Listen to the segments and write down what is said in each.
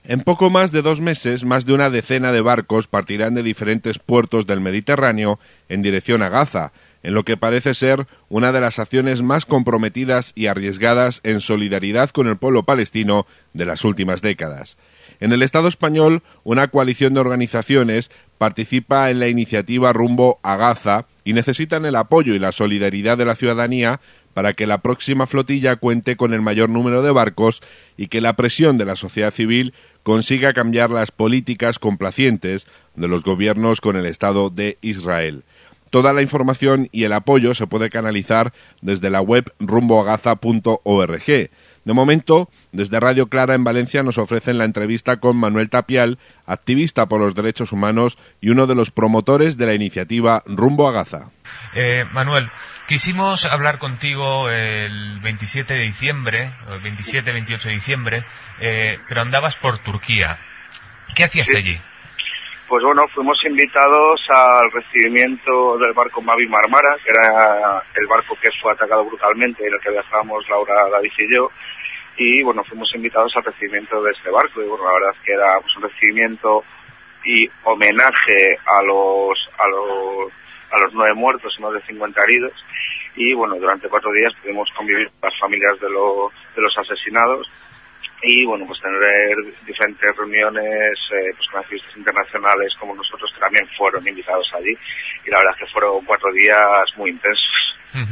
En poco más de 2 meses, más de una decena de barcos partirán de diferentes puertos del Mediterráneo en dirección a Gaza, en lo que parece ser una de las acciones más comprometidas y arriesgadas en solidaridad con el pueblo palestino de las últimas décadas. En el Estado español, una coalición de organizaciones participa en la iniciativa Rumbo a Gaza y necesitan el apoyo y la solidaridad de la ciudadanía para que la próxima flotilla cuente con el mayor número de barcos y que la presión de la sociedad civil consiga cambiar las políticas complacientes de los gobiernos con el Estado de Israel. Toda la información y el apoyo se puede canalizar desde la web rumboagaza.org. De momento, desde Radio Clara en Valencia nos ofrecen la entrevista con Manuel Tapial, activista por los derechos humanos y uno de los promotores de la iniciativa Rumbo a Gaza. Manuel, quisimos hablar contigo el 27 de diciembre, el 27-28 de diciembre, pero andabas por Turquía. ¿Qué hacías allí? Pues bueno, fuimos invitados al recibimiento del barco Mavi Marmara, que era el barco que fue atacado brutalmente, en el que viajábamos Laura, David y yo, y bueno, fuimos invitados al recibimiento de este barco, y bueno, la verdad es que era pues, un recibimiento y homenaje a los 9 muertos y más de 50 heridos, y bueno, durante 4 días pudimos convivir con las familias de los asesinados, y bueno, pues tener diferentes reuniones pues con activistas internacionales como nosotros que también fueron invitados allí, y la verdad es que fueron 4 días muy intensos.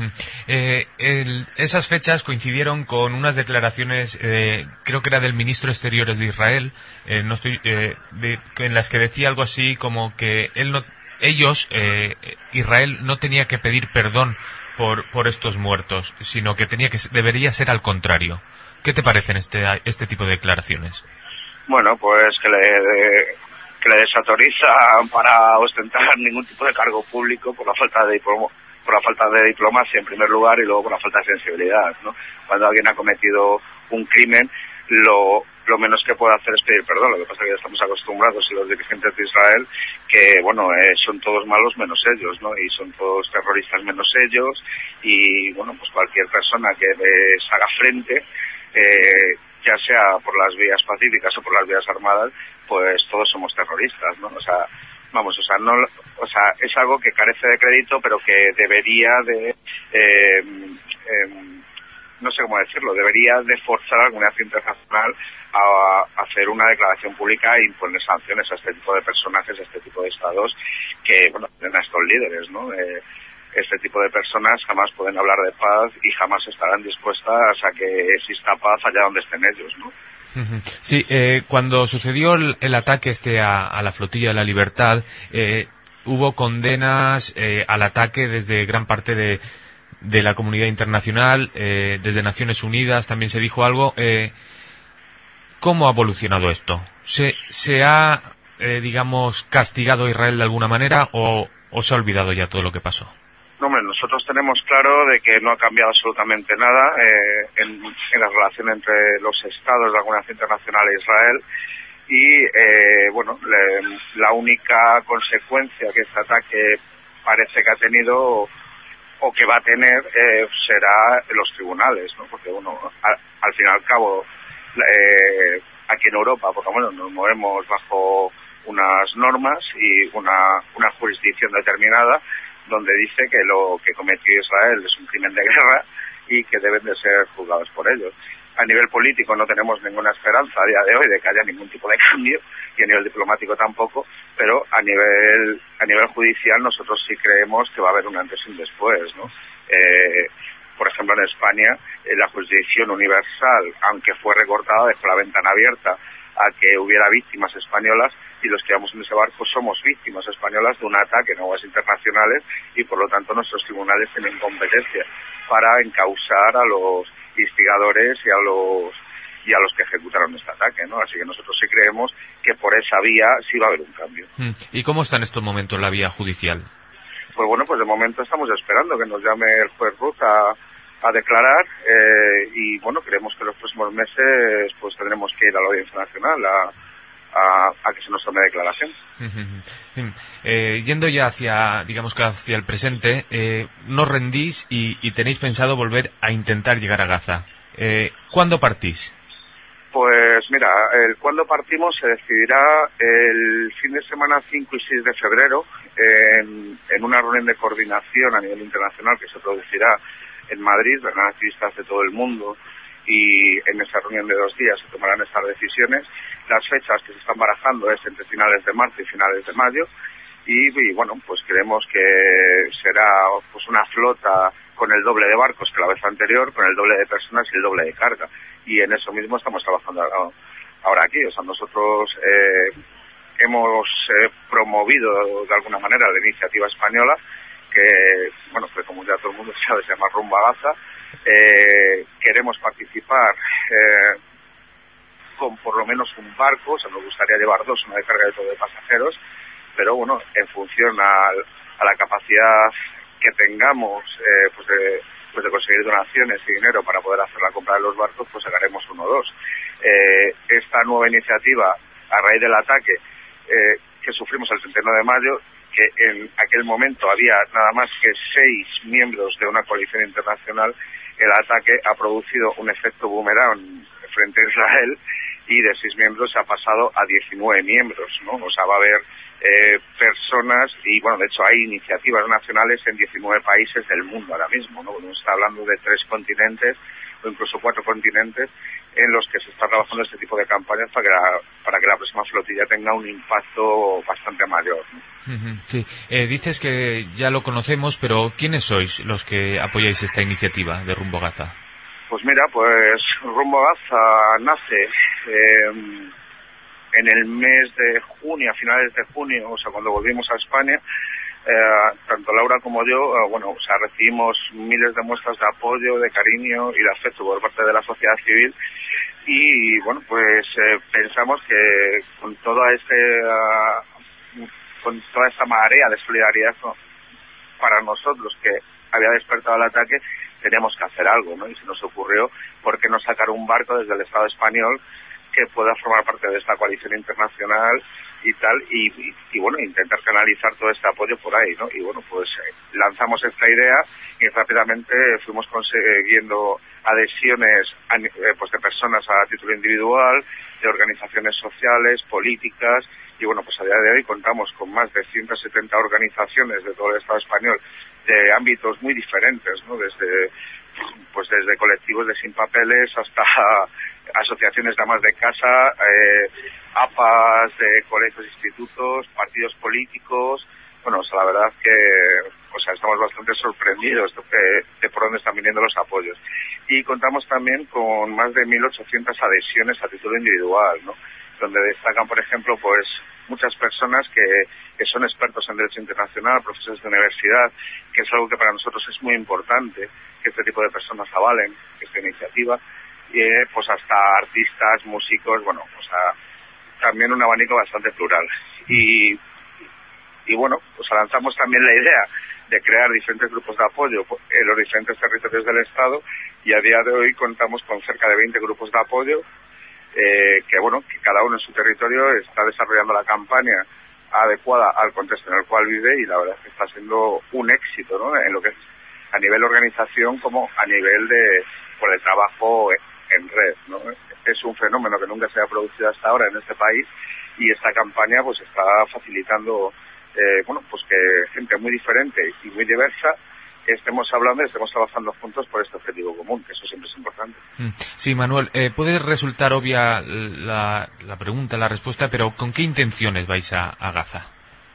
Esas fechas coincidieron con unas declaraciones, creo que era del ministro de Exteriores de Israel, en las que decía algo así como que Israel no tenía que pedir perdón por estos muertos, sino que debería ser al contrario. ¿Qué te parecen este tipo de declaraciones? Bueno, pues que le desautorizan para ostentar ningún tipo de cargo público por la falta de diplomacia en primer lugar, y luego por la falta de sensibilidad, ¿no? Cuando alguien ha cometido un crimen, lo menos que puede hacer es pedir perdón. Lo que pasa es que ya estamos acostumbrados, y los dirigentes de Israel, que bueno, son todos malos menos ellos, ¿no? Y son todos terroristas menos ellos, y bueno, pues cualquier persona que les haga frente, ya sea por las vías pacíficas o por las vías armadas, pues todos somos terroristas, ¿no? Es algo que carece de crédito, pero que debería de, no sé cómo decirlo, debería de forzar a la comunidad internacional a hacer una declaración pública e imponer sanciones a este tipo de personajes, a este tipo de estados que, bueno, tienen a estos líderes, ¿no? Este tipo de personas jamás pueden hablar de paz y jamás estarán dispuestas a que exista paz allá donde estén ellos, ¿no? Sí, cuando sucedió el ataque a la Flotilla de la Libertad, hubo condenas al ataque desde gran parte de la comunidad internacional, desde Naciones Unidas también se dijo algo. ¿Cómo ha evolucionado esto? ¿Se ha, digamos, castigado a Israel de alguna manera o se ha olvidado ya todo lo que pasó? No, hombre, nosotros tenemos claro de que no ha cambiado absolutamente nada en la relación entre los estados de la comunidad internacional e Israel, y bueno, la única consecuencia que este ataque parece que ha tenido o que va a tener será en los tribunales, ¿no? Porque bueno, al fin y al cabo, aquí en Europa, por lo menos, nos movemos bajo unas normas y una jurisdicción determinada, donde dice que lo que cometió Israel es un crimen de guerra y que deben de ser juzgados por ellos. A nivel político no tenemos ninguna esperanza a día de hoy de que haya ningún tipo de cambio, y a nivel diplomático tampoco, pero a nivel judicial nosotros sí creemos que va a haber un antes y un después, ¿no? Por ejemplo, en España, la jurisdicción universal, aunque fue recortada, dejó la ventana abierta a que hubiera víctimas españolas, y los que vamos en ese barco somos víctimas españolas de un ataque en aguas internacionales, y por lo tanto nuestros tribunales tienen competencia para encausar a los instigadores y a los que ejecutaron este ataque, ¿no? Así que nosotros sí creemos que por esa vía sí va a haber un cambio. ¿Y cómo está en estos momentos la vía judicial? Pues bueno, pues de momento estamos esperando que nos llame el juez Ruz a declarar, y bueno, creemos que en los próximos meses pues tendremos que ir a la Audiencia Nacional a que se nos tome declaración. Yendo ya hacia el presente, no rendís y tenéis pensado volver a intentar llegar a Gaza. ¿Cuándo partís? Pues mira, el cuándo partimos se decidirá el fin de semana 5 y 6 de febrero en una reunión de coordinación a nivel internacional que se producirá en Madrid. Vendrán activistas de todo el mundo y en esa reunión de 2 días se tomarán estas decisiones. Las fechas que se están barajando es entre finales de marzo y finales de mayo y bueno, pues creemos que será pues una flota con el doble de barcos que la vez anterior, con el doble de personas y el doble de carga. Y en eso mismo estamos trabajando ahora aquí. O sea, nosotros hemos promovido de alguna manera la iniciativa española que, bueno, pues como ya todo el mundo sabe, se llama Rumbo a Gaza. Queremos participar con por lo menos un barco, o sea, nos gustaría llevar 2, uno de carga y otro de pasajeros, pero bueno, en función a la capacidad que tengamos pues de conseguir donaciones y dinero para poder hacer la compra de los barcos, pues sacaremos 1 o 2. Esta nueva iniciativa, a raíz del ataque que sufrimos el 31 de mayo, que en aquel momento había nada más que 6 miembros de una coalición internacional, el ataque ha producido un efecto boomerang frente a Israel y de 6 miembros se ha pasado a 19 miembros, ¿no? O sea, va a haber personas y, bueno, de hecho hay iniciativas nacionales en 19 países del mundo ahora mismo, ¿no? Uno está hablando de 3 continentes o incluso 4 continentes en los que se está trabajando este tipo de campañas para que la próxima flotilla tenga un impacto bastante mayor, ¿no? Sí, dices que ya lo conocemos, pero ¿quiénes sois los que apoyáis esta iniciativa de Rumbo a Gaza? Pues mira, pues Rumbo a Gaza nace en el mes de junio, a finales de junio, o sea, cuando volvimos a España. Tanto Laura como yo, bueno, o sea, recibimos miles de muestras de apoyo, de cariño y de afecto por parte de la sociedad civil y, bueno, pues pensamos que con toda esta marea de solidaridad para nosotros que había despertado el ataque, teníamos que hacer algo, ¿no? Y se nos ocurrió, ¿por qué no sacar un barco desde el Estado español que pueda formar parte de esta coalición internacional y tal, y bueno, intentar canalizar todo este apoyo por ahí, ¿no? Y bueno, pues lanzamos esta idea y rápidamente fuimos consiguiendo adhesiones pues de personas a título individual, de organizaciones sociales, políticas, y bueno, pues a día de hoy contamos con más de 170 organizaciones de todo el Estado español, de ámbitos muy diferentes, ¿no? Desde colectivos de sin papeles hasta asociaciones de amas de casa, APAs de colegios e institutos, partidos políticos. Bueno, o sea, la verdad que, o sea, estamos bastante sorprendidos de por dónde están viniendo los apoyos. Y contamos también con más de 1.800 adhesiones a título individual, ¿no? Donde destacan, por ejemplo, pues muchas personas que son expertos en derecho internacional, profesores de universidad, que es algo que para nosotros es muy importante, que este tipo de personas avalen esta iniciativa, y pues hasta artistas, músicos, bueno, o sea, también un abanico bastante plural. Y bueno, pues lanzamos también la idea de crear diferentes grupos de apoyo en los diferentes territorios del Estado, y a día de hoy contamos con cerca de 20 grupos de apoyo, que bueno, que cada uno en su territorio está desarrollando la campaña adecuada al contexto en el cual vive, y la verdad es que está siendo un éxito, ¿no? En lo que es a nivel organización como a nivel de trabajo en red, ¿no? Es un fenómeno que nunca se ha producido hasta ahora en este país, y esta campaña pues está facilitando bueno, pues que gente muy diferente y muy diversa estemos hablando y estemos trabajando juntos por este objetivo común, que eso siempre es importante. Sí, Manuel, puede resultar obvia la pregunta, la respuesta, pero ¿con qué intenciones vais a Gaza?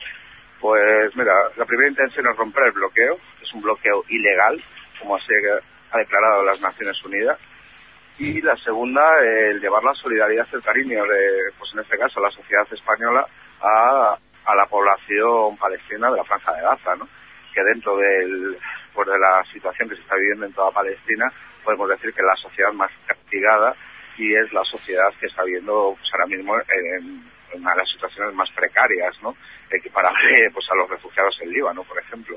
Pues mira, la primera intención es romper el bloqueo, es un bloqueo ilegal, como así ha declarado las Naciones Unidas, y la segunda, el llevar la solidaridad y el cariño de, pues en este caso, la sociedad española a la población palestina de la Franja de Gaza, ¿no? Que dentro de la situación que se está viviendo en toda Palestina, podemos decir que es la sociedad más castigada y es la sociedad que está viviendo pues, ahora mismo en una de las situaciones más precarias, ¿no? Equiparable pues a los refugiados en Líbano, por ejemplo.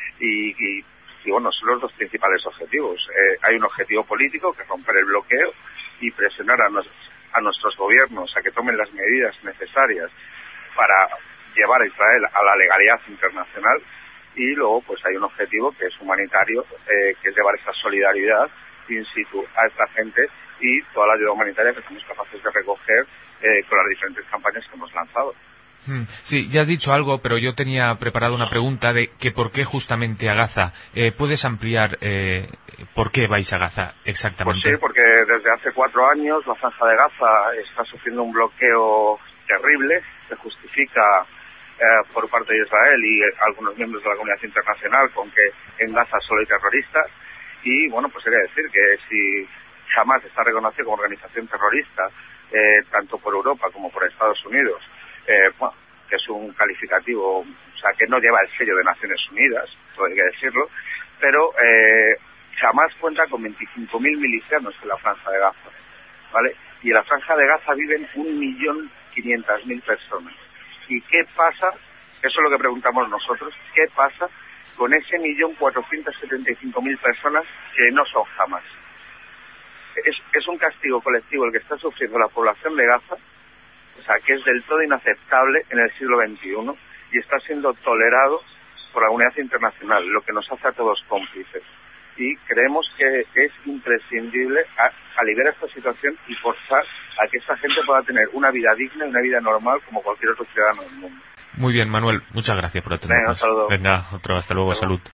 Y bueno, son los 2 principales objetivos. Hay un objetivo político, que es romper el bloqueo y presionar a nuestros gobiernos a que tomen las medidas necesarias para llevar a Israel a la legalidad internacional, y luego pues hay un objetivo que es humanitario, que es llevar esa solidaridad in situ a esta gente y toda la ayuda humanitaria que somos capaces de recoger con las diferentes campañas que hemos lanzado. Sí, ya has dicho algo, pero yo tenía preparado una pregunta de que por qué justamente a Gaza. ¿Puedes ampliar por qué vais a Gaza exactamente? Pues sí, porque desde hace 4 años la Franja de Gaza está sufriendo un bloqueo terrible, se justifica por parte de Israel y algunos miembros de la comunidad internacional con que en Gaza solo hay terroristas. Y bueno, pues hay que decir que si Hamas está reconocido como organización terrorista, tanto por Europa como por Estados Unidos, bueno, que es un calificativo, o sea, que no lleva el sello de Naciones Unidas, eso hay que decirlo, pero Hamas cuenta con 25.000 milicianos en la Franja de Gaza, ¿vale? Y en la Franja de Gaza viven 1.500.000 personas. ¿Y qué pasa? Eso es lo que preguntamos nosotros. ¿Qué pasa con ese 1.475.000 personas que no son Hamas? Es un castigo colectivo el que está sufriendo la población de Gaza, o sea, que es del todo inaceptable en el siglo XXI y está siendo tolerado por la comunidad internacional, lo que nos hace a todos cómplices. Y creemos que es imprescindible aliviar esta situación y forzar a que esta gente pueda tener una vida digna y una vida normal como cualquier otro ciudadano del mundo. Muy bien, Manuel, muchas gracias por atendernos. Venga, un saludo. Venga, otro, hasta luego, salud.